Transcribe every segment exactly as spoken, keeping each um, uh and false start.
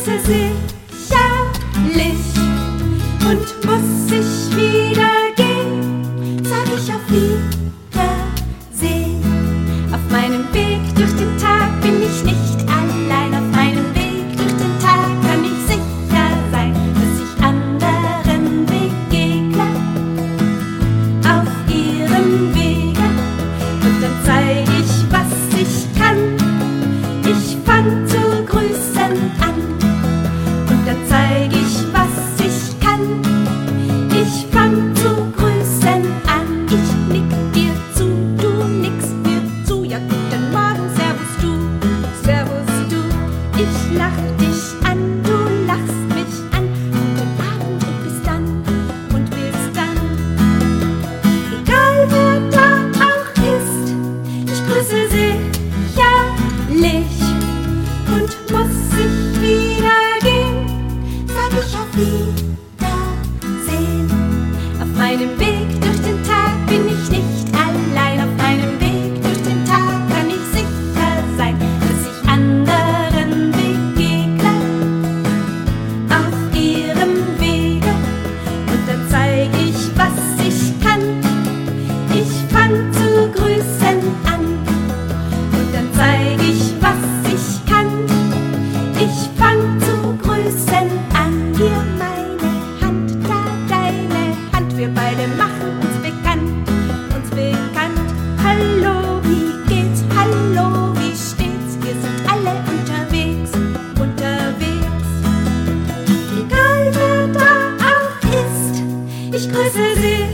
grüße sicherlich. Und muss ich wieder gehen, sag ich auf Wiedersehen. Auf meinem Weg durch den Tag bin ich nicht allein. Auf meinem Weg durch den Tag kann ich sicher sein, dass ich anderen begegne auf ihrem Wege. Und dann zeig ich, was ich kann. Ich fang zu grüßen an. Und dann zeig ich, was ich kann. Ich fang zu grüßen an. Ich nick dir zu, du nickst mir zu. Ja, guten Morgen, servus du, servus du. Ich lach dich an, du lachst mich an. Guten Abend und bis dann, und bis dann. Egal wer da auch ist, ich grüße sicherlich. Und muss ich wieder gehen, sag ich auf Wiedersehen. Auf meinem Weg durch den Tag bin ich nicht allein. Auf meinem Weg durch den Tag kann ich sicher sein, dass ich anderen begegne auf ihrem Wege. Und dann zeig ich, was ich kann. Ich fang zu grüßen an. Und dann zeig ich, was ich kann. Ich fang zu grüßen an. Hier meine Hand, da deine Hand. Wir beide machen uns bekannt, uns bekannt. Hallo, wie geht's? Hallo, wie steht's? Wir sind alle unterwegs, unterwegs. Egal wer da auch ist, ich grüße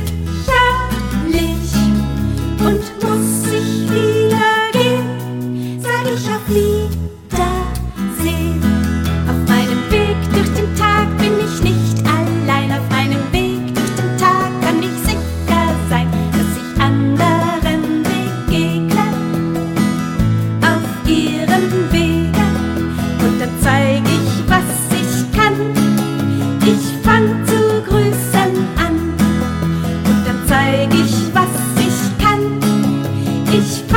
sicherlich. Und muss ich wieder gehen, sag ich auf Wiedersehen. Auf meinem Weg durch den Tag bin ich nicht allein. Auf meinem Weg durch den Tag kann ich sicher sein, dass ich anderen begegne auf ihrem Wege. Und dann zeig ich, was ich kann. Ich fang zu grüßen an. Und dann zeig ich, was ich kann. Ich